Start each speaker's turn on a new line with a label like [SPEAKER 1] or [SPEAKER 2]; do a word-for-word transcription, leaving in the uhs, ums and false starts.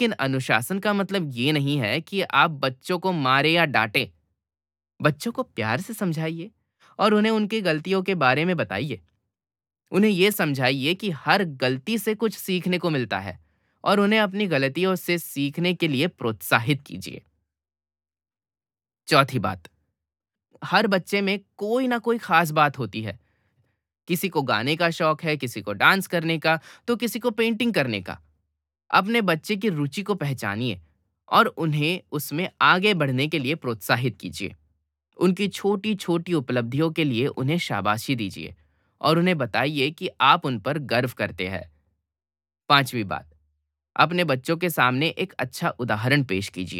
[SPEAKER 1] लेकिन अनुशासन का मतलब ये नहीं है कि आप बच्चों को मारे या डांटें। बच्चों को प्यार से समझाइए और उन्हें उनकी गलतियों के बारे में बताइए। उन्हें ये समझाइए कि हर गलती से कुछ सीखने को मिलता है और उन्हें अपनी गलतियों से सीखने के लिए प्रोत्साहित कीजिए। चौथी बात, हर बच्चे में कोई ना कोई खास बात होती है। किसी को गाने का शौक है, किसी को डांस करने का, तो किसी को पेंटिंग करने का। अपने बच्चे की रुचि को पहचानिए और उन्हें उसमें आगे बढ़ने के लिए प्रोत्साहित कीजिए। उनकी छोटी-छोटी उपलब्धियों के लिए उन्हें शाबाशी दीजिए और उन्हें बताइए कि आप उन पर गर्व करते हैं। पांचवी बात, अपने बच्चों के सामने एक अच्छा उदाहरण पेश कीजिए।